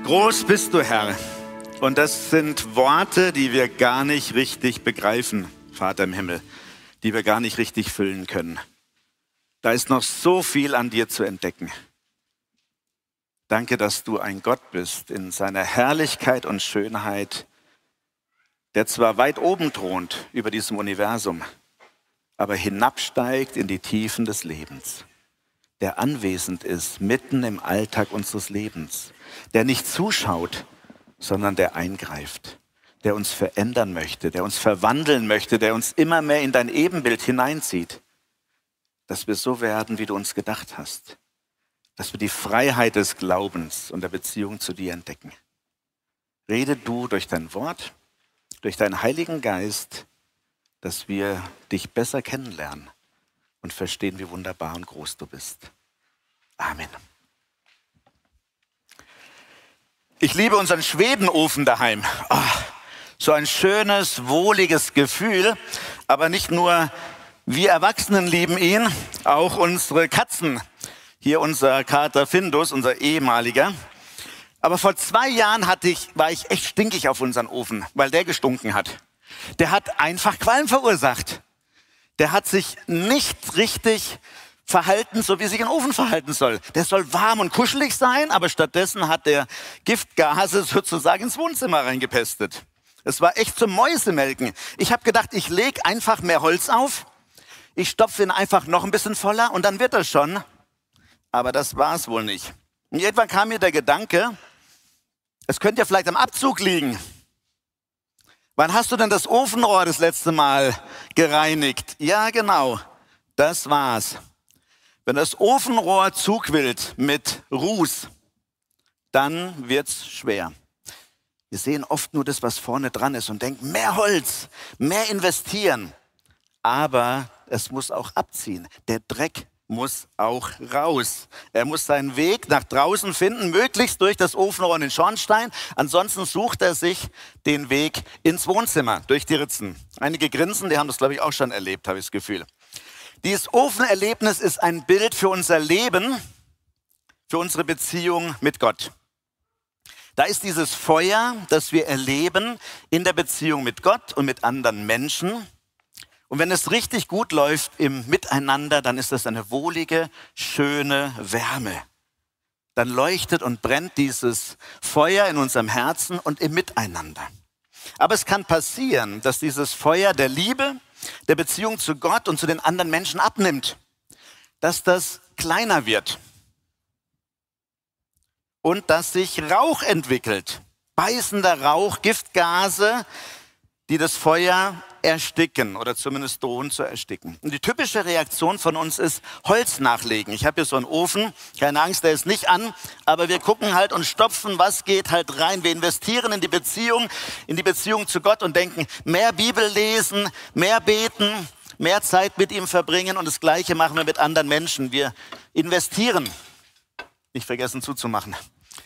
Groß bist du, Herr. Und das sind Worte, die wir gar nicht richtig begreifen, Vater im Himmel, die wir gar nicht richtig füllen können. Da ist noch so viel an dir zu entdecken. Danke, dass du ein Gott bist in seiner Herrlichkeit und Schönheit, der zwar weit oben thront über diesem Universum, aber hinabsteigt in die Tiefen des Lebens, der anwesend ist mitten im Alltag unseres Lebens, der nicht zuschaut, sondern der eingreift, der uns verändern möchte, der uns verwandeln möchte, der uns immer mehr in dein Ebenbild hineinzieht, dass wir so werden, wie du uns gedacht hast, dass wir die Freiheit des Glaubens und der Beziehung zu dir entdecken. Rede du durch dein Wort, durch deinen Heiligen Geist, dass wir dich besser kennenlernen und verstehen, wie wunderbar und groß du bist. Amen. Ich liebe unseren Schwebenofen daheim. Oh, so ein schönes, wohliges Gefühl. Aber nicht nur wir Erwachsenen lieben ihn, auch unsere Katzen. Hier unser Kater Findus, unser ehemaliger. Aber vor 2 Jahren war ich echt stinkig auf unseren Ofen, weil der gestunken hat. Der hat einfach Qualm verursacht. Der hat sich nicht richtig verhalten, so wie sich ein Ofen verhalten soll. Der soll warm und kuschelig sein, aber stattdessen hat der Giftgase sozusagen ins Wohnzimmer reingepestet. Es war echt zum Mäusemelken. Ich habe gedacht, ich lege einfach mehr Holz auf, ich stopfe ihn einfach noch ein bisschen voller und dann wird er schon. Aber das war es wohl nicht. Und irgendwann kam mir der Gedanke, es könnte ja vielleicht am Abzug liegen. Wann hast du denn das Ofenrohr das letzte Mal gereinigt? Ja, genau, das war's. Wenn das Ofenrohr zuquillt mit Ruß, dann wird's schwer. Wir sehen oft nur das, was vorne dran ist und denken, mehr Holz, mehr investieren. Aber es muss auch abziehen. Der Dreck muss auch raus. Er muss seinen Weg nach draußen finden, möglichst durch das Ofenrohr und den Schornstein. Ansonsten sucht er sich den Weg ins Wohnzimmer, durch die Ritzen. Einige grinsen, die haben das, glaube ich, auch schon erlebt, habe ich das Gefühl. Dieses Ofenerlebnis ist ein Bild für unser Leben, für unsere Beziehung mit Gott. Da ist dieses Feuer, das wir erleben in der Beziehung mit Gott und mit anderen Menschen. Und wenn es richtig gut läuft im Miteinander, dann ist das eine wohlige, schöne Wärme. Dann leuchtet und brennt dieses Feuer in unserem Herzen und im Miteinander. Aber es kann passieren, dass dieses Feuer der Liebe, der Beziehung zu Gott und zu den anderen Menschen abnimmt. Dass das kleiner wird. Und dass sich Rauch entwickelt. Beißender Rauch, Giftgase, die das Feuer ersticken oder zumindest drohen zu ersticken. Und die typische Reaktion von uns ist Holz nachlegen. Ich habe hier so einen Ofen, keine Angst, der ist nicht an, aber wir gucken halt und stopfen, was geht halt rein. Wir investieren in die Beziehung zu Gott und denken, mehr Bibel lesen, mehr beten, mehr Zeit mit ihm verbringen und das Gleiche machen wir mit anderen Menschen. Wir investieren. Nicht vergessen zuzumachen.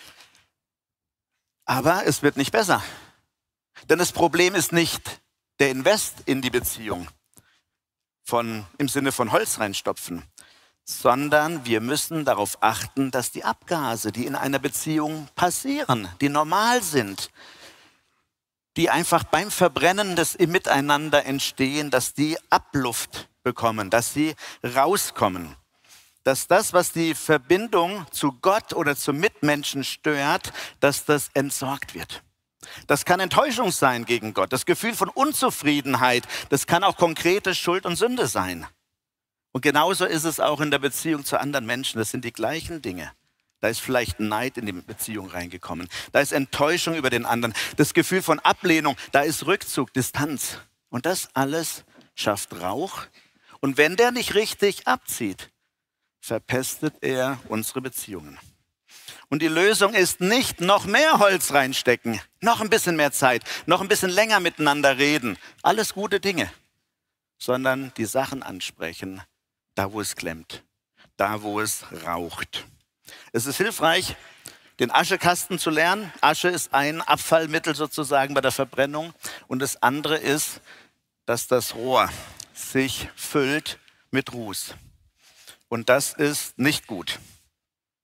Aber es wird nicht besser. Denn das Problem ist nicht der Invest in die Beziehung im Sinne von Holz reinstopfen, sondern wir müssen darauf achten, dass die Abgase, die in einer Beziehung passieren, die normal sind, die einfach beim Verbrennen des im Miteinander entstehen, dass die Abluft bekommen, dass sie rauskommen. Dass das, was die Verbindung zu Gott oder zum Mitmenschen stört, dass das entsorgt wird. Das kann Enttäuschung sein gegen Gott, das Gefühl von Unzufriedenheit, das kann auch konkrete Schuld und Sünde sein. Und genauso ist es auch in der Beziehung zu anderen Menschen, das sind die gleichen Dinge. Da ist vielleicht Neid in die Beziehung reingekommen, da ist Enttäuschung über den anderen, das Gefühl von Ablehnung, da ist Rückzug, Distanz. Und das alles schafft Rauch. Und wenn der nicht richtig abzieht, verpestet er unsere Beziehungen. Und die Lösung ist nicht noch mehr Holz reinstecken, noch ein bisschen mehr Zeit, noch ein bisschen länger miteinander reden. Alles gute Dinge. Sondern die Sachen ansprechen, da wo es klemmt, da wo es raucht. Es ist hilfreich, den Aschekasten zu lernen. Asche ist ein Abfallmittel sozusagen bei der Verbrennung. Und das andere ist, dass das Rohr sich füllt mit Ruß. Und das ist nicht gut.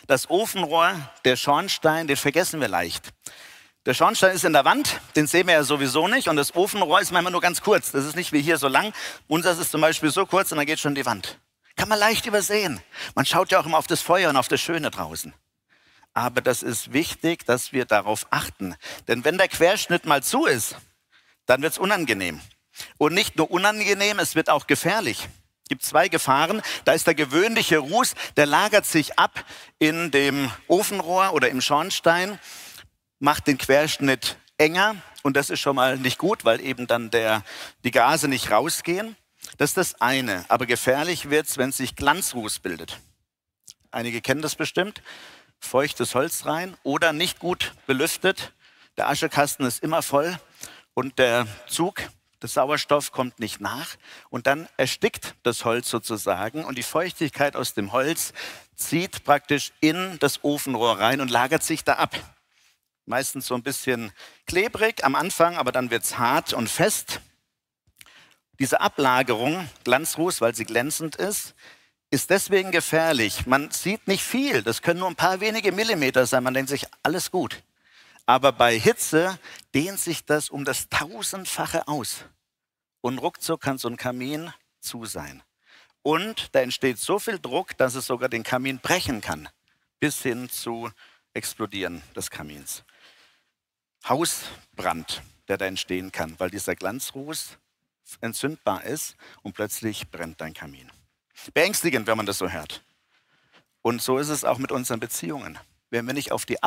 Das Ofenrohr, der Schornstein, den vergessen wir leicht. Der Schornstein ist in der Wand, den sehen wir ja sowieso nicht. Und das Ofenrohr ist manchmal nur ganz kurz. Das ist nicht wie hier so lang. Unseres ist zum Beispiel so kurz und dann geht schon in die Wand. Kann man leicht übersehen. Man schaut ja auch immer auf das Feuer und auf das Schöne draußen. Aber das ist wichtig, dass wir darauf achten. Denn wenn der Querschnitt mal zu ist, dann wird es unangenehm. Und nicht nur unangenehm, es wird auch gefährlich. Es gibt zwei Gefahren. Da ist der gewöhnliche Ruß, der lagert sich ab in dem Ofenrohr oder im Schornstein, macht den Querschnitt enger und das ist schon mal nicht gut, weil eben dann die Gase nicht rausgehen. Das ist das eine. Aber gefährlich wird es, wenn sich Glanzruß bildet. Einige kennen das bestimmt. Feuchtes Holz rein oder nicht gut belüftet. Der Aschekasten ist immer voll und der Zug, der Sauerstoff kommt nicht nach. Und dann erstickt das Holz sozusagen und die Feuchtigkeit aus dem Holz zieht praktisch in das Ofenrohr rein und lagert sich da ab. Meistens so ein bisschen klebrig am Anfang, aber dann wird es hart und fest. Diese Ablagerung, Glanzruß, weil sie glänzend ist deswegen gefährlich. Man sieht nicht viel, das können nur ein paar wenige Millimeter sein. Man denkt sich, alles gut. Aber bei Hitze dehnt sich das um das Tausendfache aus. Und ruckzuck kann so ein Kamin zu sein. Und da entsteht so viel Druck, dass es sogar den Kamin brechen kann, bis hin zu Explodieren des Kamins. Hausbrand, der da entstehen kann, weil dieser Glanzruß entzündbar ist und plötzlich brennt dein Kamin. Beängstigend, wenn man das so hört. Und so ist es auch mit unseren Beziehungen. Wenn wir nicht auf die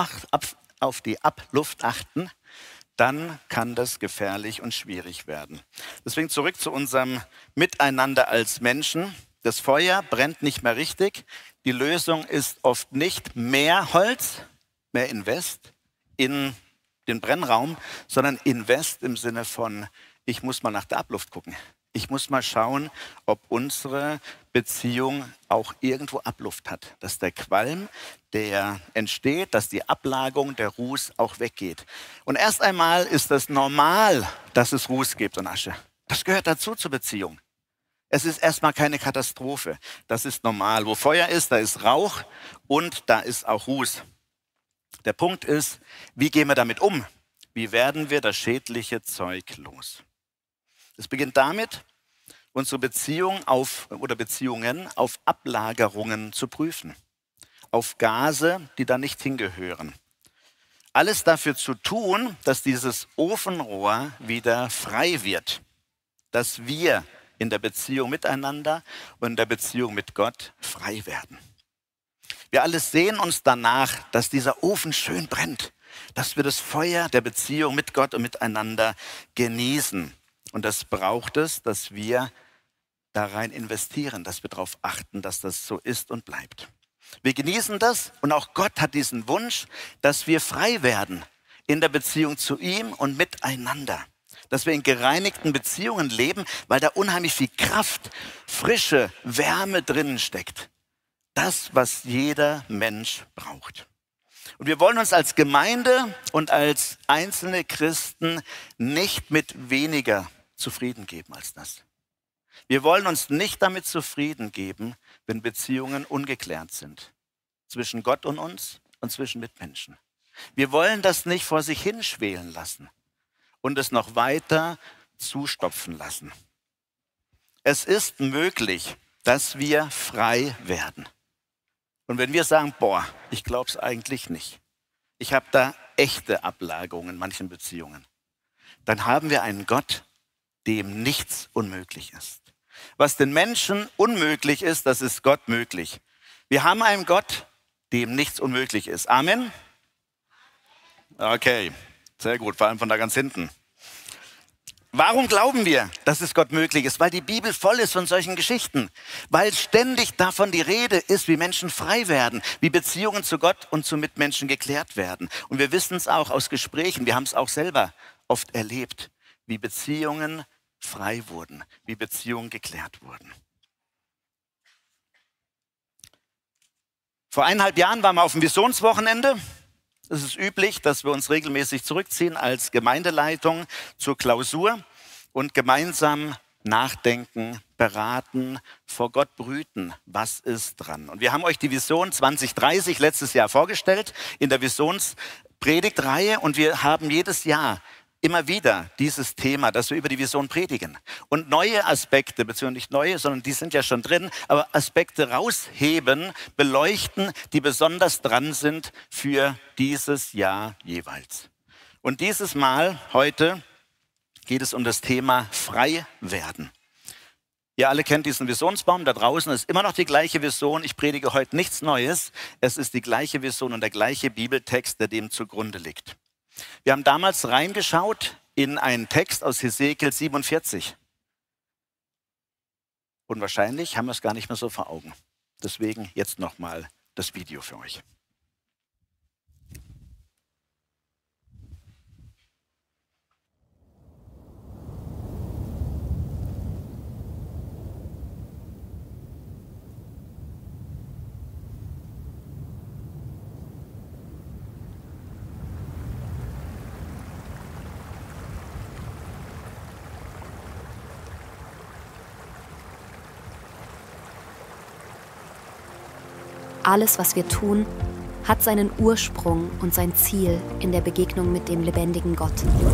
Abluft achten, dann kann das gefährlich und schwierig werden. Deswegen zurück zu unserem Miteinander als Menschen. Das Feuer brennt nicht mehr richtig. Die Lösung ist oft nicht mehr Holz, mehr Invest in den Brennraum, sondern Invest im Sinne von, ich muss mal nach der Abluft gucken. Ich muss mal schauen, ob unsere Beziehung auch irgendwo Abluft hat. Dass der Qualm, der entsteht, dass die Ablagerung, der Ruß auch weggeht. Und erst einmal ist das normal, dass es Ruß gibt und Asche. Das gehört dazu zur Beziehung. Es ist erstmal keine Katastrophe. Das ist normal. Wo Feuer ist, da ist Rauch und da ist auch Ruß. Der Punkt ist, wie gehen wir damit um? Wie werden wir das schädliche Zeug los? Es beginnt damit, unsere Beziehungen auf Ablagerungen zu prüfen, auf Gase, die da nicht hingehören. Alles dafür zu tun, dass dieses Ofenrohr wieder frei wird, dass wir in der Beziehung miteinander und in der Beziehung mit Gott frei werden. Wir alle sehen uns danach, dass dieser Ofen schön brennt, dass wir das Feuer der Beziehung mit Gott und miteinander genießen. Und das braucht es, dass wir da rein investieren, dass wir darauf achten, dass das so ist und bleibt. Wir genießen das und auch Gott hat diesen Wunsch, dass wir frei werden in der Beziehung zu ihm und miteinander. Dass wir in gereinigten Beziehungen leben, weil da unheimlich viel Kraft, Frische, Wärme drinnen steckt. Das, was jeder Mensch braucht. Und wir wollen uns als Gemeinde und als einzelne Christen nicht mit weniger zufrieden geben als das. Wir wollen uns nicht damit zufrieden geben, wenn Beziehungen ungeklärt sind. Zwischen Gott und uns und zwischen Mitmenschen. Wir wollen das nicht vor sich hinschwelen lassen und es noch weiter zustopfen lassen. Es ist möglich, dass wir frei werden. Und wenn wir sagen, ich glaube es eigentlich nicht. Ich habe da echte Ablagerungen in manchen Beziehungen. Dann haben wir einen Gott, dem nichts unmöglich ist. Was den Menschen unmöglich ist, das ist Gott möglich. Wir haben einen Gott, dem nichts unmöglich ist. Amen? Okay, sehr gut, vor allem von da ganz hinten. Warum glauben wir, dass es Gott möglich ist? Weil die Bibel voll ist von solchen Geschichten. Weil ständig davon die Rede ist, wie Menschen frei werden, wie Beziehungen zu Gott und zu Mitmenschen geklärt werden. Und wir wissen es auch aus Gesprächen, wir haben es auch selber oft erlebt, wie Beziehungen frei wurden, wie Beziehungen geklärt wurden. Vor 1,5 Jahren waren wir auf dem Visionswochenende. Es ist üblich, dass wir uns regelmäßig zurückziehen als Gemeindeleitung zur Klausur und gemeinsam nachdenken, beraten, vor Gott brüten, was ist dran. Und wir haben euch die Vision 2030 letztes Jahr vorgestellt in der Visionspredigtreihe und wir haben jedes Jahr immer wieder dieses Thema, dass wir über die Vision predigen und neue Aspekte, beziehungsweise nicht neue, sondern die sind ja schon drin, aber Aspekte rausheben, beleuchten, die besonders dran sind für dieses Jahr jeweils. Und dieses Mal, heute, geht es um das Thema frei werden. Ihr alle kennt diesen Visionsbaum, da draußen ist immer noch die gleiche Vision. Ich predige heute nichts Neues. Es ist die gleiche Vision und der gleiche Bibeltext, der dem zugrunde liegt. Wir haben damals reingeschaut in einen Text aus Hesekiel 47. Und wahrscheinlich haben wir es gar nicht mehr so vor Augen. Deswegen jetzt nochmal das Video für euch. Alles, was wir tun, hat seinen Ursprung und sein Ziel in der Begegnung mit dem lebendigen Gott.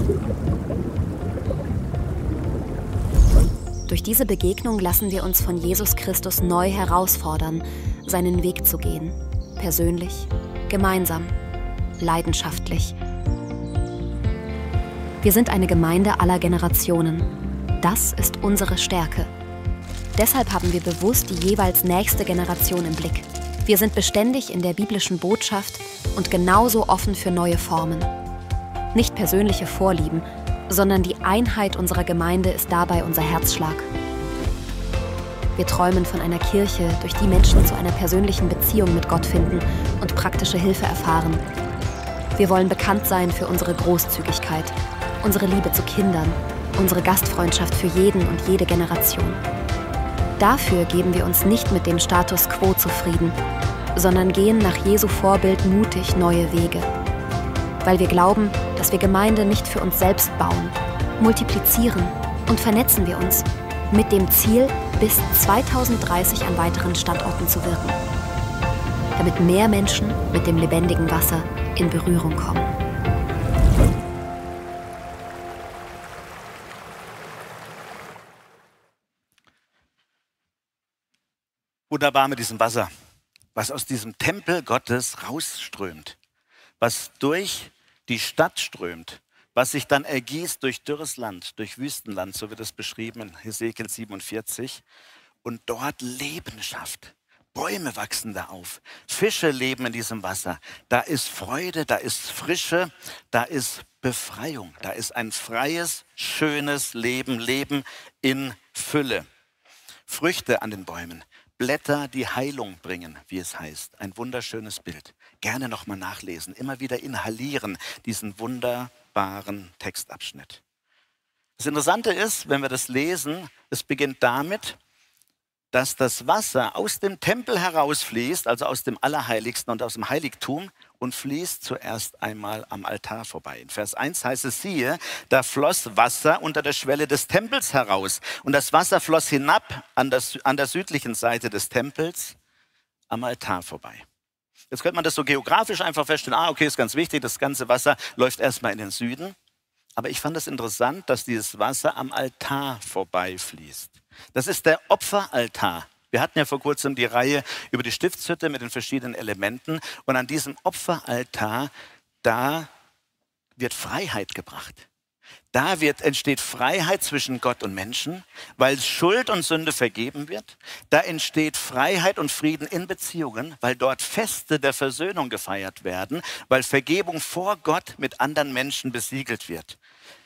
Durch diese Begegnung lassen wir uns von Jesus Christus neu herausfordern, seinen Weg zu gehen. Persönlich, gemeinsam, leidenschaftlich. Wir sind eine Gemeinde aller Generationen. Das ist unsere Stärke. Deshalb haben wir bewusst die jeweils nächste Generation im Blick. Wir sind beständig in der biblischen Botschaft und genauso offen für neue Formen. Nicht persönliche Vorlieben, sondern die Einheit unserer Gemeinde ist dabei unser Herzschlag. Wir träumen von einer Kirche, durch die Menschen zu einer persönlichen Beziehung mit Gott finden und praktische Hilfe erfahren. Wir wollen bekannt sein für unsere Großzügigkeit, unsere Liebe zu Kindern, unsere Gastfreundschaft für jeden und jede Generation. Dafür geben wir uns nicht mit dem Status quo zufrieden, sondern gehen nach Jesu Vorbild mutig neue Wege. Weil wir glauben, dass wir Gemeinde nicht für uns selbst bauen, multiplizieren und vernetzen wir uns mit dem Ziel, bis 2030 an weiteren Standorten zu wirken, damit mehr Menschen mit dem lebendigen Wasser in Berührung kommen. Wunderbar mit diesem Wasser, was aus diesem Tempel Gottes rausströmt, was durch die Stadt strömt, was sich dann ergießt durch dürres Land, durch Wüstenland, so wird es beschrieben in Hesekiel 47, und dort Leben schafft. Bäume wachsen da auf, Fische leben in diesem Wasser. Da ist Freude, da ist Frische, da ist Befreiung, da ist ein freies, schönes Leben, Leben in Fülle. Früchte an den Bäumen. Blätter, die Heilung bringen, wie es heißt. Ein wunderschönes Bild. Gerne nochmal nachlesen, immer wieder inhalieren, diesen wunderbaren Textabschnitt. Das Interessante ist, wenn wir das lesen, es beginnt damit, dass das Wasser aus dem Tempel herausfließt, also aus dem Allerheiligsten und aus dem Heiligtum, und fließt zuerst einmal am Altar vorbei. In Vers 1 heißt es, siehe, da floss Wasser unter der Schwelle des Tempels heraus. Und das Wasser floss hinab an der südlichen Seite des Tempels am Altar vorbei. Jetzt könnte man das so geografisch einfach feststellen, okay, ist ganz wichtig, das ganze Wasser läuft erstmal in den Süden. Aber ich fand es interessant, dass dieses Wasser am Altar vorbeifließt. Das ist der Opferaltar. Wir hatten ja vor kurzem die Reihe über die Stiftshütte mit den verschiedenen Elementen. Und an diesem Opferaltar, da wird Freiheit gebracht. Da entsteht Freiheit zwischen Gott und Menschen, weil Schuld und Sünde vergeben wird. Da entsteht Freiheit und Frieden in Beziehungen, weil dort Feste der Versöhnung gefeiert werden, weil Vergebung vor Gott mit anderen Menschen besiegelt wird.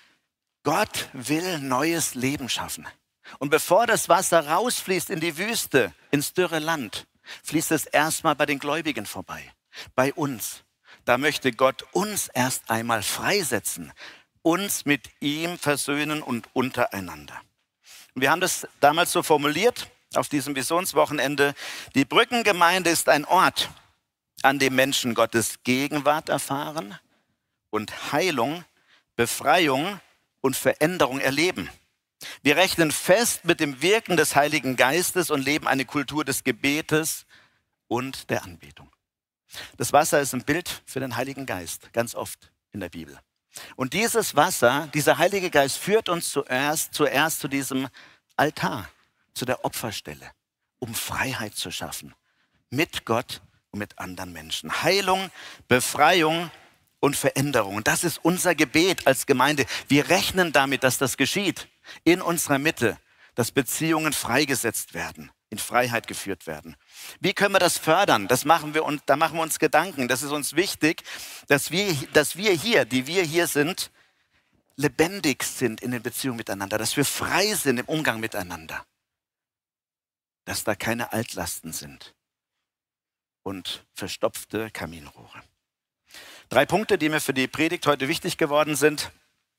Gott will neues Leben schaffen. Und bevor das Wasser rausfließt in die Wüste, ins dürre Land, fließt es erstmal bei den Gläubigen vorbei, bei uns. Da möchte Gott uns erst einmal freisetzen, uns mit ihm versöhnen und untereinander. Und wir haben das damals so formuliert, auf diesem Visionswochenende, die Brückengemeinde ist ein Ort, an dem Menschen Gottes Gegenwart erfahren und Heilung, Befreiung und Veränderung erleben. Wir rechnen fest mit dem Wirken des Heiligen Geistes und leben eine Kultur des Gebetes und der Anbetung. Das Wasser ist ein Bild für den Heiligen Geist, ganz oft in der Bibel. Und dieses Wasser, dieser Heilige Geist führt uns zuerst zu diesem Altar, zu der Opferstelle, um Freiheit zu schaffen. Mit Gott und mit anderen Menschen. Heilung, Befreiung und Veränderung. Und das ist unser Gebet als Gemeinde. Wir rechnen damit, dass das geschieht in unserer Mitte, dass Beziehungen freigesetzt werden, in Freiheit geführt werden. Wie können wir das fördern? Da machen wir uns Gedanken. Das ist uns wichtig, dass wir hier, die wir hier sind, lebendig sind in den Beziehungen miteinander, dass wir frei sind im Umgang miteinander, dass da keine Altlasten sind und verstopfte Kaminrohre. 3 Punkte, die mir für die Predigt heute wichtig geworden sind.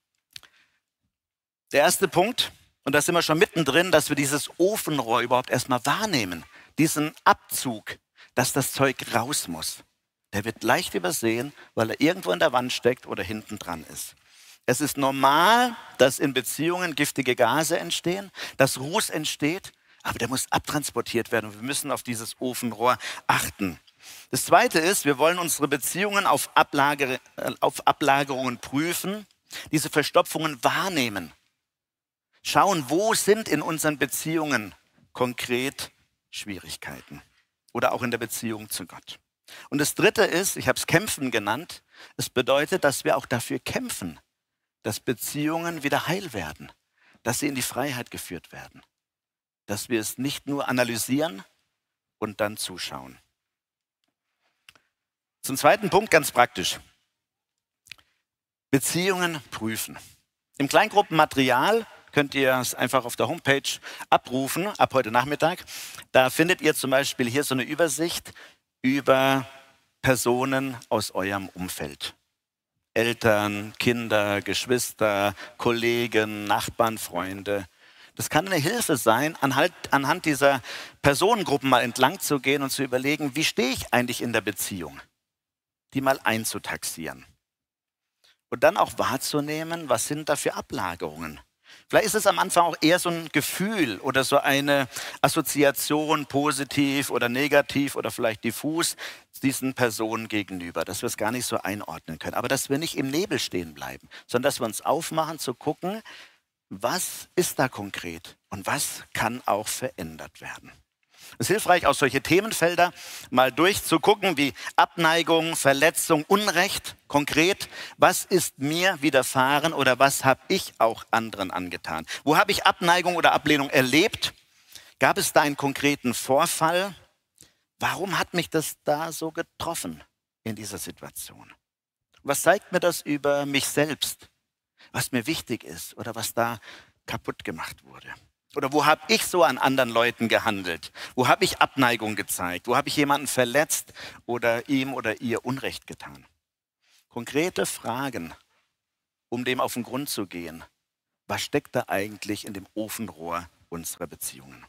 Der erste Punkt, und da sind wir schon mittendrin, dass wir dieses Ofenrohr überhaupt erstmal wahrnehmen, diesen Abzug, dass das Zeug raus muss. Der wird leicht übersehen, weil er irgendwo in der Wand steckt oder hinten dran ist. Es ist normal, dass in Beziehungen giftige Gase entstehen, dass Ruß entsteht, aber der muss abtransportiert werden und wir müssen auf dieses Ofenrohr achten. Das Zweite ist, wir wollen unsere Beziehungen auf Ablagerungen prüfen, diese Verstopfungen wahrnehmen. Schauen, wo sind in unseren Beziehungen konkret Schwierigkeiten oder auch in der Beziehung zu Gott. Und das Dritte ist, ich habe es Kämpfen genannt, es bedeutet, dass wir auch dafür kämpfen, dass Beziehungen wieder heil werden, dass sie in die Freiheit geführt werden, dass wir es nicht nur analysieren und dann zuschauen. Zum zweiten Punkt ganz praktisch. Beziehungen prüfen. Im Kleingruppenmaterial könnt ihr es einfach auf der Homepage abrufen, ab heute Nachmittag. Da findet ihr zum Beispiel hier so eine Übersicht über Personen aus eurem Umfeld. Eltern, Kinder, Geschwister, Kollegen, Nachbarn, Freunde. Das kann eine Hilfe sein, anhand dieser Personengruppen mal entlang zu gehen und zu überlegen, wie stehe ich eigentlich in der Beziehung? Die mal einzutaxieren. Und dann auch wahrzunehmen, was sind da für Ablagerungen? Vielleicht ist es am Anfang auch eher so ein Gefühl oder so eine Assoziation, positiv oder negativ oder vielleicht diffus, diesen Personen gegenüber, dass wir es gar nicht so einordnen können. Aber dass wir nicht im Nebel stehen bleiben, sondern dass wir uns aufmachen zu gucken, was ist da konkret und was kann auch verändert werden. Es ist hilfreich, auch solche Themenfelder mal durchzugucken, wie Abneigung, Verletzung, Unrecht, konkret. Was ist mir widerfahren oder was habe ich auch anderen angetan? Wo habe ich Abneigung oder Ablehnung erlebt? Gab es da einen konkreten Vorfall? Warum hat mich das da so getroffen in dieser Situation? Was zeigt mir das über mich selbst? Was mir wichtig ist oder was da kaputt gemacht wurde? Oder wo habe ich so an anderen Leuten gehandelt? Wo habe ich Abneigung gezeigt? Wo habe ich jemanden verletzt oder ihm oder ihr Unrecht getan? Konkrete Fragen, um dem auf den Grund zu gehen. Was steckt da eigentlich in dem Ofenrohr unserer Beziehungen?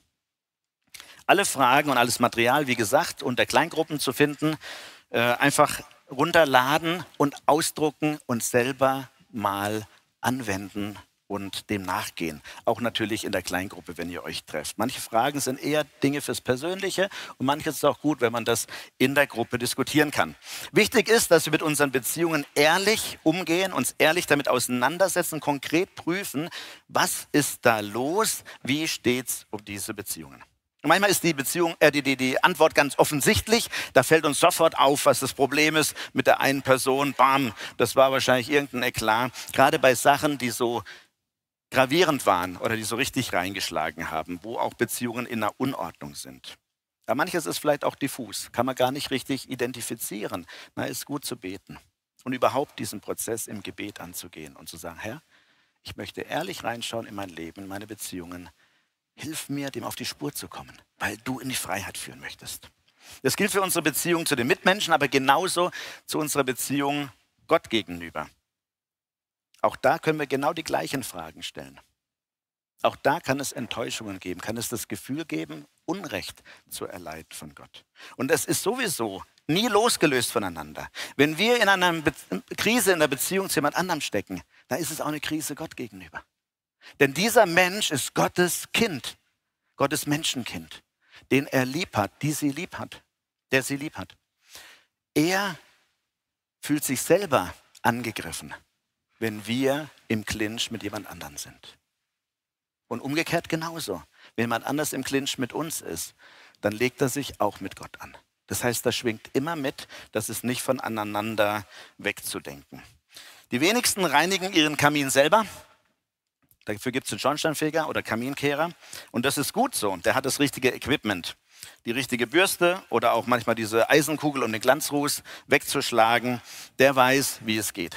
Alle Fragen und alles Material, wie gesagt, unter Kleingruppen zu finden, einfach runterladen und ausdrucken und selber mal anwenden und dem nachgehen. Auch natürlich in der Kleingruppe, wenn ihr euch trefft. Manche Fragen sind eher Dinge fürs Persönliche und manches ist auch gut, wenn man das in der Gruppe diskutieren kann. Wichtig ist, dass wir mit unseren Beziehungen ehrlich umgehen, uns ehrlich damit auseinandersetzen, konkret prüfen, was ist da los, wie steht's um diese Beziehungen. Und manchmal ist die Antwort ganz offensichtlich. Da fällt uns sofort auf, was das Problem ist mit der einen Person. Bam, das war wahrscheinlich irgendein Eklat. Gerade bei Sachen, die so gravierend waren oder die so richtig reingeschlagen haben, wo auch Beziehungen in einer Unordnung sind. Aber manches ist vielleicht auch diffus, kann man gar nicht richtig identifizieren. Na, ist gut zu beten und überhaupt diesen Prozess im Gebet anzugehen und zu sagen, Herr, ich möchte ehrlich reinschauen in mein Leben, in meine Beziehungen. Hilf mir, dem auf die Spur zu kommen, weil du in die Freiheit führen möchtest. Das gilt für unsere Beziehung zu den Mitmenschen, aber genauso zu unserer Beziehung Gott gegenüber. Auch da können wir genau die gleichen Fragen stellen. Auch da kann es Enttäuschungen geben, kann es das Gefühl geben, Unrecht zu erleiden von Gott. Und es ist sowieso nie losgelöst voneinander. Wenn wir in einer Krise in der Beziehung zu jemand anderem stecken, dann ist es auch eine Krise Gott gegenüber. Denn dieser Mensch ist Gottes Kind, Gottes Menschenkind, den er lieb hat, der sie lieb hat. Er fühlt sich selber angegriffen, wenn wir im Clinch mit jemand anderem sind. Und umgekehrt genauso. Wenn jemand anders im Clinch mit uns ist, dann legt er sich auch mit Gott an. Das heißt, das schwingt immer mit, das ist nicht von aneinander wegzudenken. Die wenigsten reinigen ihren Kamin selber. Dafür gibt es einen Schornsteinfeger oder Kaminkehrer. Und das ist gut so. Der hat das richtige Equipment. Die richtige Bürste oder auch manchmal diese Eisenkugel, um den Glanzruß wegzuschlagen. Der weiß, wie es geht.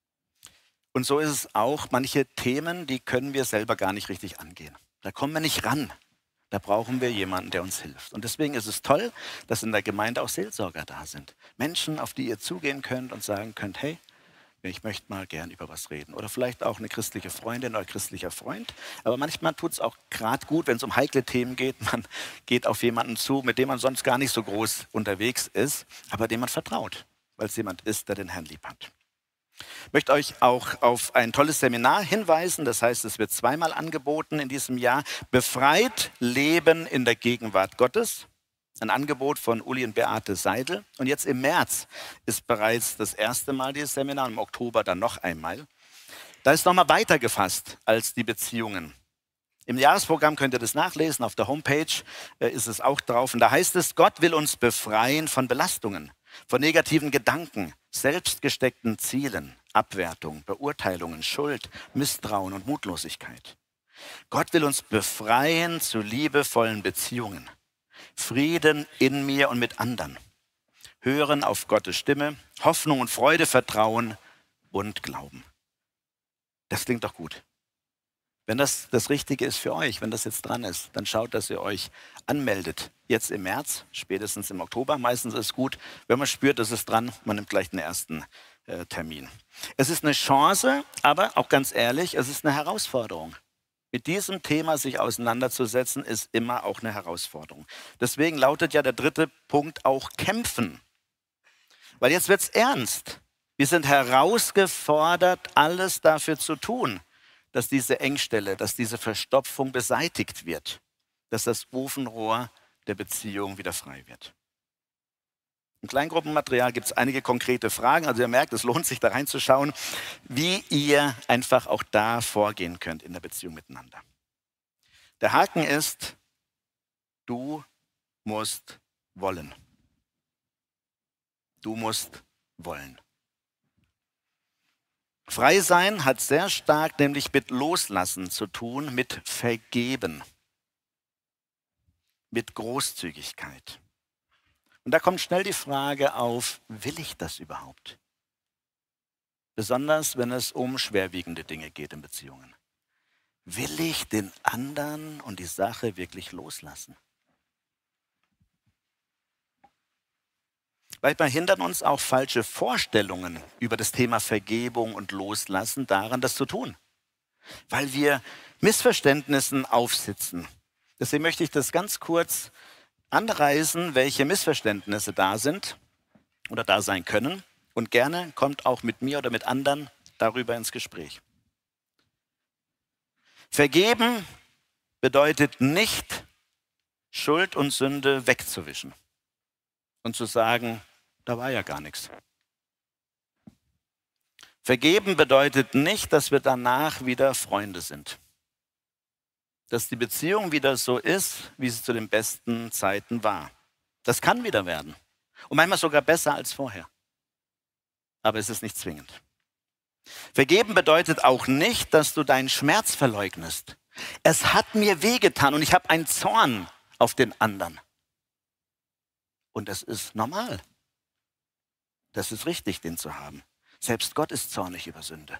Und so ist es auch. Manche Themen, die können wir selber gar nicht richtig angehen. Da kommen wir nicht ran. Da brauchen wir jemanden, der uns hilft. Und deswegen ist es toll, dass in der Gemeinde auch Seelsorger da sind. Menschen, auf die ihr zugehen könnt und sagen könnt, hey, ich möchte mal gern über was reden. Oder vielleicht auch eine christliche Freundin oder christlicher Freund. Aber manchmal tut es auch gerade gut, wenn es um heikle Themen geht. Man geht auf jemanden zu, mit dem man sonst gar nicht so groß unterwegs ist, aber dem man vertraut, weil es jemand ist, der den Herrn lieb hat. Ich möchte euch auch auf ein tolles Seminar hinweisen. Das heißt, es wird zweimal angeboten in diesem Jahr. Befreit Leben in der Gegenwart Gottes. Ein Angebot von Uli und Beate Seidel. Und jetzt im März ist bereits das erste Mal dieses Seminar, im Oktober dann noch einmal. Da ist nochmal weiter gefasst als die Beziehungen. Im Jahresprogramm könnt ihr das nachlesen, auf der Homepage ist es auch drauf. Und da heißt es, Gott will uns befreien von Belastungen, von negativen Gedanken, selbstgesteckten Zielen, Abwertung, Beurteilungen, Schuld, Misstrauen und Mutlosigkeit. Gott will uns befreien zu liebevollen Beziehungen. Frieden in mir und mit anderen. Hören auf Gottes Stimme, Hoffnung und Freude, Vertrauen und Glauben. Das klingt doch gut. Wenn das das Richtige ist für euch, wenn das jetzt dran ist, dann schaut, dass ihr euch anmeldet. Jetzt im März, spätestens im Oktober. Meistens ist es gut, wenn man spürt, es ist dran, man nimmt gleich den ersten Termin. Es ist eine Chance, aber auch ganz ehrlich, es ist eine Herausforderung. Mit diesem Thema sich auseinanderzusetzen, ist immer auch eine Herausforderung. Deswegen lautet ja der dritte Punkt auch kämpfen. Weil jetzt wird es ernst. Wir sind herausgefordert, alles dafür zu tun, dass diese Engstelle, dass diese Verstopfung beseitigt wird, dass das Ofenrohr der Beziehung wieder frei wird. Im Kleingruppenmaterial gibt es einige konkrete Fragen. Also ihr merkt, es lohnt sich da reinzuschauen, wie ihr einfach auch da vorgehen könnt in der Beziehung miteinander. Der Haken ist, du musst wollen. Du musst wollen. Frei sein hat sehr stark nämlich mit Loslassen zu tun, mit Vergeben, mit Großzügigkeit. Und da kommt schnell die Frage auf, will ich das überhaupt? Besonders, wenn es um schwerwiegende Dinge geht in Beziehungen. Will ich den anderen und die Sache wirklich loslassen? Manchmal hindern uns auch falsche Vorstellungen über das Thema Vergebung und Loslassen daran, das zu tun. Weil wir Missverständnissen aufsitzen. Deswegen möchte ich das ganz kurz anreißen, welche Missverständnisse da sind oder da sein können. Und gerne kommt auch mit mir oder mit anderen darüber ins Gespräch. Vergeben bedeutet nicht, Schuld und Sünde wegzuwischen und zu sagen, da war ja gar nichts. Vergeben bedeutet nicht, dass wir danach wieder Freunde sind. Dass die Beziehung wieder so ist, wie sie zu den besten Zeiten war. Das kann wieder werden. Und manchmal sogar besser als vorher. Aber es ist nicht zwingend. Vergeben bedeutet auch nicht, dass du deinen Schmerz verleugnest. Es hat mir wehgetan und ich habe einen Zorn auf den anderen. Und das ist normal. Das ist richtig, den zu haben. Selbst Gott ist zornig über Sünde.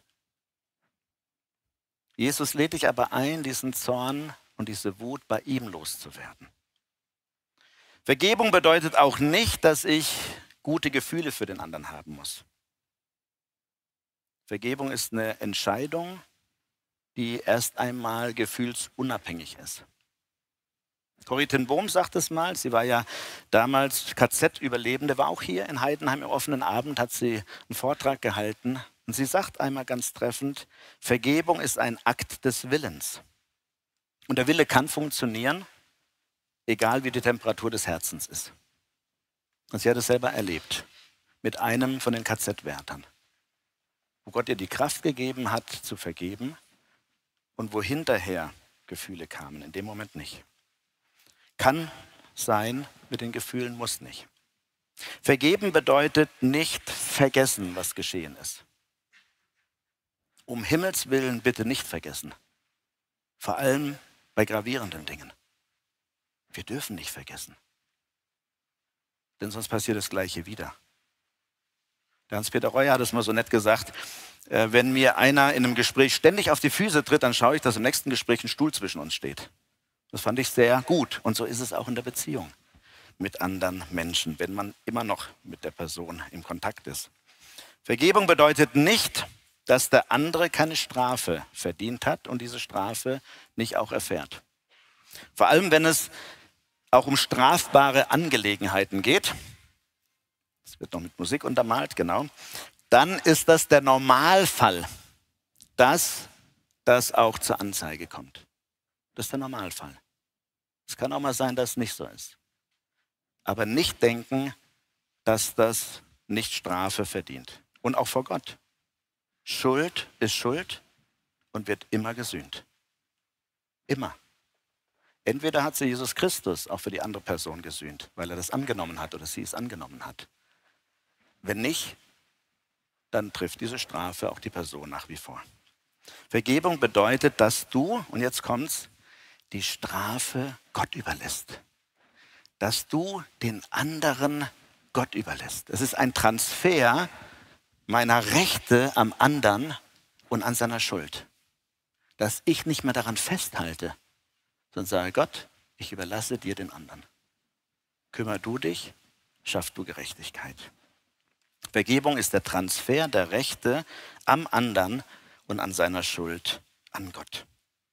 Jesus lädt dich aber ein, diesen Zorn und diese Wut bei ihm loszuwerden. Vergebung bedeutet auch nicht, dass ich gute Gefühle für den anderen haben muss. Vergebung ist eine Entscheidung, die erst einmal gefühlsunabhängig ist. Corrie ten Boom sagt es mal, sie war ja damals KZ-Überlebende, war auch hier in Heidenheim im offenen Abend, hat sie einen Vortrag gehalten Und sie sagt einmal ganz treffend, Vergebung ist ein Akt des Willens. Und der Wille kann funktionieren, egal wie die Temperatur des Herzens ist. Und sie hat es selber erlebt, mit einem von den KZ-Wärtern, wo Gott ihr die Kraft gegeben hat, zu vergeben und wo hinterher Gefühle kamen, in dem Moment nicht. Kann sein, mit den Gefühlen muss nicht. Vergeben bedeutet nicht vergessen, was geschehen ist. Um Himmels Willen bitte nicht vergessen. Vor allem bei gravierenden Dingen. Wir dürfen nicht vergessen. Denn sonst passiert das Gleiche wieder. Der Hans-Peter Reuer hat es mal so nett gesagt, wenn mir einer in einem Gespräch ständig auf die Füße tritt, dann schaue ich, dass im nächsten Gespräch ein Stuhl zwischen uns steht. Das fand ich sehr gut. Und so ist es auch in der Beziehung mit anderen Menschen, wenn man immer noch mit der Person im Kontakt ist. Vergebung bedeutet nicht, dass der andere keine Strafe verdient hat und diese Strafe nicht auch erfährt. Vor allem, wenn es auch um strafbare Angelegenheiten geht, das wird noch mit Musik untermalt, genau, dann ist das der Normalfall, dass das auch zur Anzeige kommt. Das ist der Normalfall. Es kann auch mal sein, dass es nicht so ist. Aber nicht denken, dass das nicht Strafe verdient. Und auch vor Gott. Schuld ist Schuld und wird immer gesühnt. Immer. Entweder hat sie Jesus Christus auch für die andere Person gesühnt, weil er das angenommen hat oder sie es angenommen hat. Wenn nicht, dann trifft diese Strafe auch die Person nach wie vor. Vergebung bedeutet, dass du, und jetzt kommt's, die Strafe Gott überlässt. Dass du den anderen Gott überlässt. Es ist ein Transfer meiner Rechte am anderen und an seiner Schuld. Dass ich nicht mehr daran festhalte, sondern sage, Gott, ich überlasse dir den anderen. Kümmer du dich, schaff du Gerechtigkeit. Vergebung ist der Transfer der Rechte am anderen und an seiner Schuld an Gott.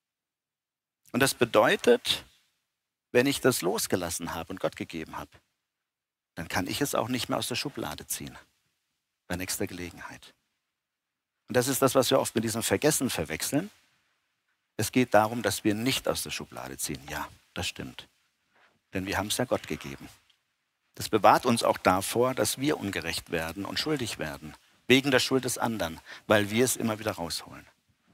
Und das bedeutet, wenn ich das losgelassen habe und Gott gegeben habe, dann kann ich es auch nicht mehr aus der Schublade ziehen. Bei nächster Gelegenheit. Und das ist das, was wir oft mit diesem Vergessen verwechseln. Es geht darum, dass wir nicht aus der Schublade ziehen. Ja, das stimmt. Denn wir haben es ja Gott gegeben. Das bewahrt uns auch davor, dass wir ungerecht werden und schuldig werden. Wegen der Schuld des anderen, weil wir es immer wieder rausholen.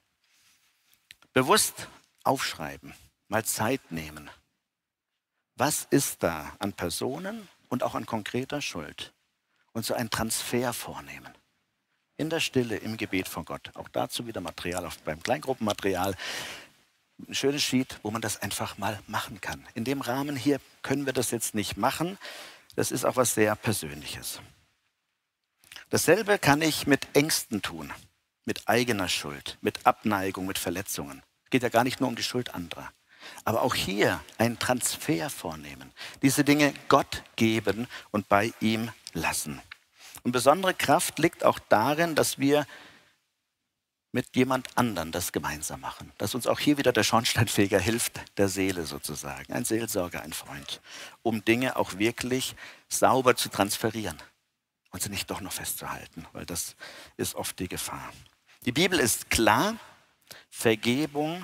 Bewusst aufschreiben, mal Zeit nehmen. Was ist da an Personen und auch an konkreter Schuld? Und so einen Transfer vornehmen. In der Stille, im Gebet vor Gott. Auch dazu wieder Material beim Kleingruppenmaterial. Ein schönes Sheet, wo man das einfach mal machen kann. In dem Rahmen hier können wir das jetzt nicht machen. Das ist auch was sehr Persönliches. Dasselbe kann ich mit Ängsten tun. Mit eigener Schuld, mit Abneigung, mit Verletzungen. Es geht ja gar nicht nur um die Schuld anderer. Aber auch hier einen Transfer vornehmen. Diese Dinge Gott geben und bei ihm lassen. Und besondere Kraft liegt auch darin, dass wir mit jemand anderen das gemeinsam machen. Dass uns auch hier wieder der Schornsteinfeger hilft, der Seele sozusagen. Ein Seelsorger, ein Freund. Um Dinge auch wirklich sauber zu transferieren. Und sie nicht doch noch festzuhalten. Weil das ist oft die Gefahr. Die Bibel ist klar. Vergebung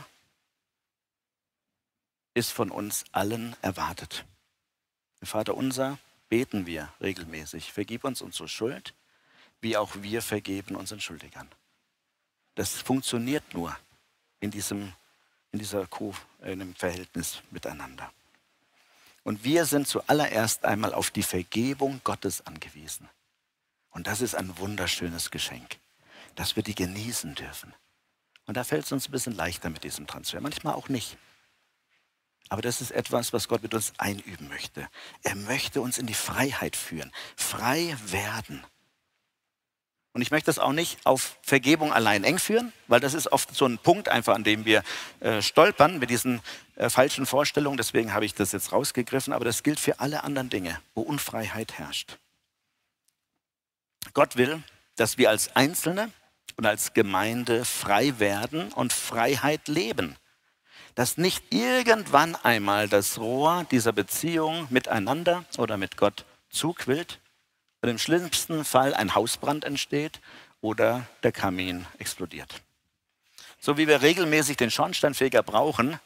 ist von uns allen erwartet. Im Vater unser beten wir regelmäßig. Vergib uns unsere Schuld, wie auch wir vergeben unseren Schuldigern. Das funktioniert nur in diesem Verhältnis miteinander. Und wir sind zuallererst einmal auf die Vergebung Gottes angewiesen. Und das ist ein wunderschönes Geschenk, dass wir die genießen dürfen. Und da fällt es uns ein bisschen leichter mit diesem Transfer, manchmal auch nicht. Aber das ist etwas, was Gott mit uns einüben möchte. Er möchte uns in die Freiheit führen, frei werden. Und ich möchte das auch nicht auf Vergebung allein eng führen, weil das ist oft so ein Punkt einfach, an dem wir stolpern mit diesen falschen Vorstellungen. Deswegen habe ich das jetzt rausgegriffen. Aber das gilt für alle anderen Dinge, wo Unfreiheit herrscht. Gott will, dass wir als Einzelne und als Gemeinde frei werden und Freiheit leben. Dass nicht irgendwann einmal das Rohr dieser Beziehung miteinander oder mit Gott zuquillt und im schlimmsten Fall ein Hausbrand entsteht oder der Kamin explodiert. So wie wir regelmäßig den Schornsteinfeger brauchen,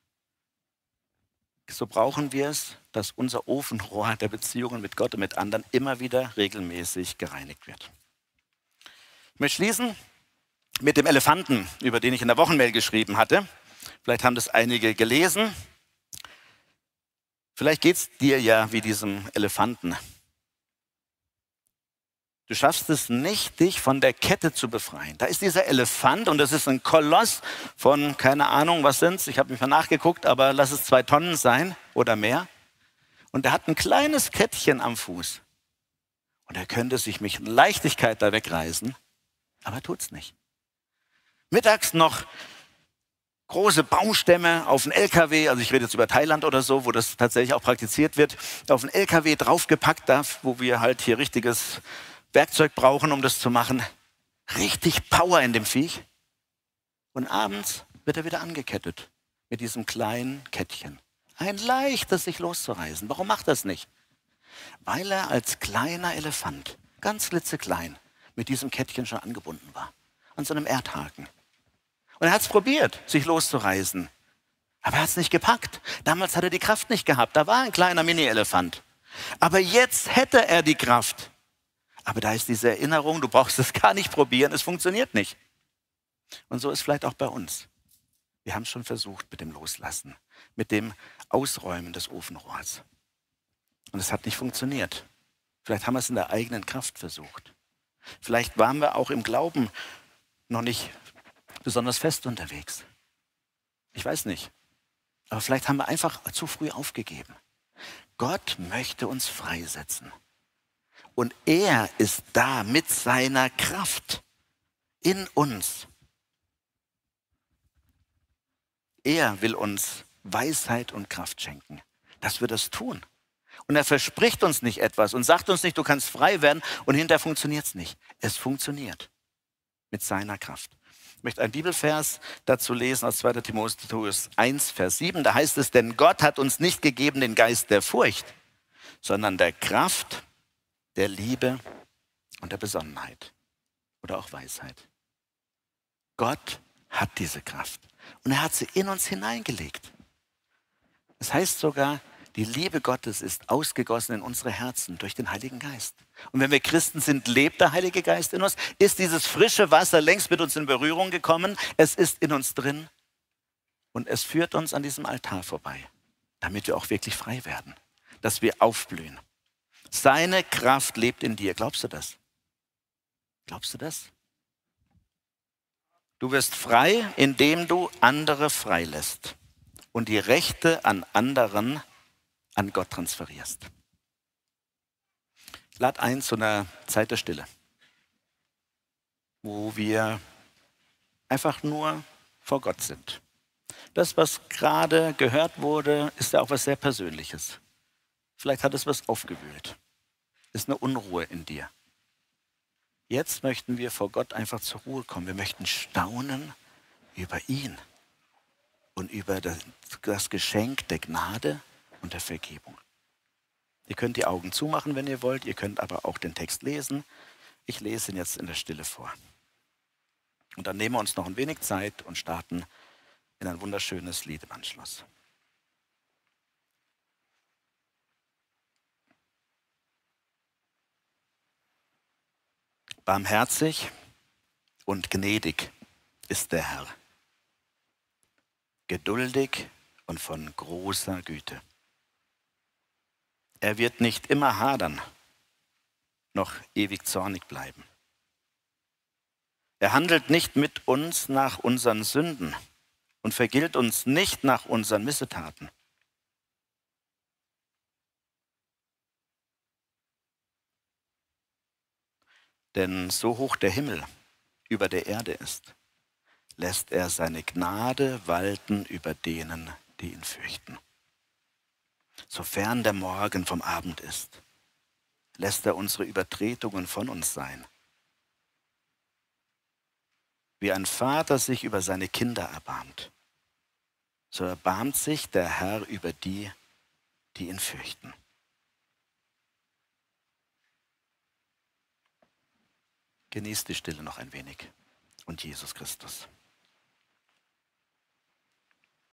so brauchen wir es, dass unser Ofenrohr der Beziehungen mit Gott und mit anderen immer wieder regelmäßig gereinigt wird. Ich möchte schließen mit dem Elefanten, über den ich in der Wochenmail geschrieben hatte. Vielleicht haben das einige gelesen. Vielleicht geht es dir ja wie diesem Elefanten. Du schaffst es nicht, dich von der Kette zu befreien. Da ist dieser Elefant und das ist ein Koloss von, keine Ahnung, was sind's? Ich habe nicht mal nachgeguckt, aber lass es 2 Tonnen sein oder mehr. Und er hat ein kleines Kettchen am Fuß. Und er könnte sich mit Leichtigkeit da wegreißen, aber tut's nicht. Mittags noch große Baumstämme auf den LKW, also ich rede jetzt über Thailand oder so, wo das tatsächlich auch praktiziert wird, auf den LKW draufgepackt, da wo wir halt hier richtiges Werkzeug brauchen, um das zu machen. Richtig Power in dem Viech. Und abends wird er wieder angekettet mit diesem kleinen Kettchen. Ein leichtes, sich loszureißen. Warum macht er es nicht? Weil er als kleiner Elefant, ganz klitzeklein, mit diesem Kettchen schon angebunden war. An so einem Erdhaken. Und er hat es probiert, sich loszureißen. Aber er hat es nicht gepackt. Damals hat er die Kraft nicht gehabt. Da war ein kleiner Mini-Elefant. Aber jetzt hätte er die Kraft. Aber da ist diese Erinnerung, du brauchst es gar nicht probieren, es funktioniert nicht. Und so ist vielleicht auch bei uns. Wir haben es schon versucht mit dem Loslassen, mit dem Ausräumen des Ofenrohrs. Und es hat nicht funktioniert. Vielleicht haben wir es in der eigenen Kraft versucht. Vielleicht waren wir auch im Glauben noch nicht besonders fest unterwegs. Ich weiß nicht. Aber vielleicht haben wir einfach zu früh aufgegeben. Gott möchte uns freisetzen. Und er ist da mit seiner Kraft in uns. Er will uns Weisheit und Kraft schenken, dass wir das tun. Und er verspricht uns nicht etwas und sagt uns nicht, du kannst frei werden und hinterher funktioniert es nicht. Es funktioniert mit seiner Kraft. Ich möchte einen Bibelvers dazu lesen aus 2. Timotheus 1, Vers 7. Da heißt es, denn Gott hat uns nicht gegeben den Geist der Furcht, sondern der Kraft, der Liebe und der Besonnenheit oder auch Weisheit. Gott hat diese Kraft und er hat sie in uns hineingelegt. Das heißt sogar, die Liebe Gottes ist ausgegossen in unsere Herzen durch den Heiligen Geist. Und wenn wir Christen sind, lebt der Heilige Geist in uns, ist dieses frische Wasser längst mit uns in Berührung gekommen, es ist in uns drin und es führt uns an diesem Altar vorbei, damit wir auch wirklich frei werden, dass wir aufblühen. Seine Kraft lebt in dir. Glaubst du das? Glaubst du das? Du wirst frei, indem du andere freilässt und die Rechte an anderen an Gott transferierst. Ich lade ein zu einer Zeit der Stille, wo wir einfach nur vor Gott sind. Das, was gerade gehört wurde, ist ja auch was sehr Persönliches. Vielleicht hat es was aufgewühlt. Ist eine Unruhe in dir. Jetzt möchten wir vor Gott einfach zur Ruhe kommen. Wir möchten staunen über ihn und über das Geschenk der Gnade und der Vergebung. Ihr könnt die Augen zumachen, wenn ihr wollt. Ihr könnt aber auch den Text lesen. Ich lese ihn jetzt in der Stille vor. Und dann nehmen wir uns noch ein wenig Zeit und starten in ein wunderschönes Lied im Anschluss. Barmherzig und gnädig ist der Herr, geduldig und von großer Güte. Er wird nicht immer hadern, noch ewig zornig bleiben. Er handelt nicht mit uns nach unseren Sünden und vergilt uns nicht nach unseren Missetaten. Denn so hoch der Himmel über der Erde ist, lässt er seine Gnade walten über denen, die ihn fürchten. Sofern der Morgen vom Abend ist, lässt er unsere Übertretungen von uns sein. Wie ein Vater sich über seine Kinder erbarmt, so erbarmt sich der Herr über die, die ihn fürchten. Genießt die Stille noch ein wenig und Jesus Christus.